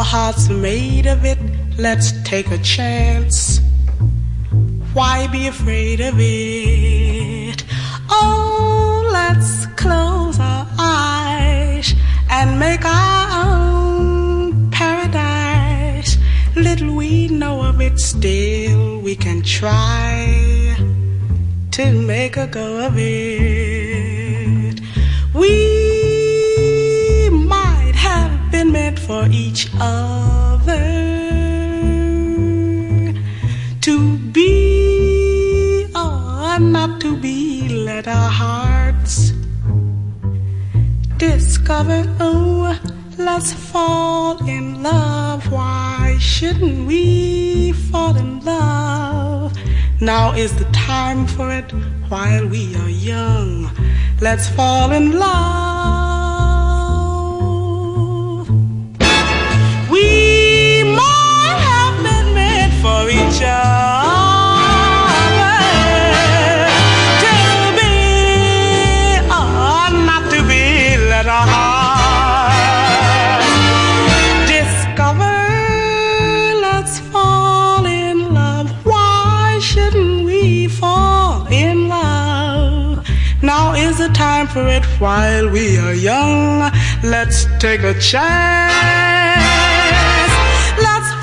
heart's made of it. Let's take a chance. Why be afraid of it? Oh, let's close our eyes and make our own paradise. Little we know of it, still we can try to make a go of it. We might have been meant for each other, to be or not to be. Let our hearts discover. Oh, let's fall in love. Why shouldn't we fall in love? Now is the time for it while we are young. Let's fall in love. We might have been meant for each other, to be or not to be. Let our hearts discover. Let's fall in love. Why shouldn't we fall in love? Now is the time for it while we are young. Let's take a chance. Let's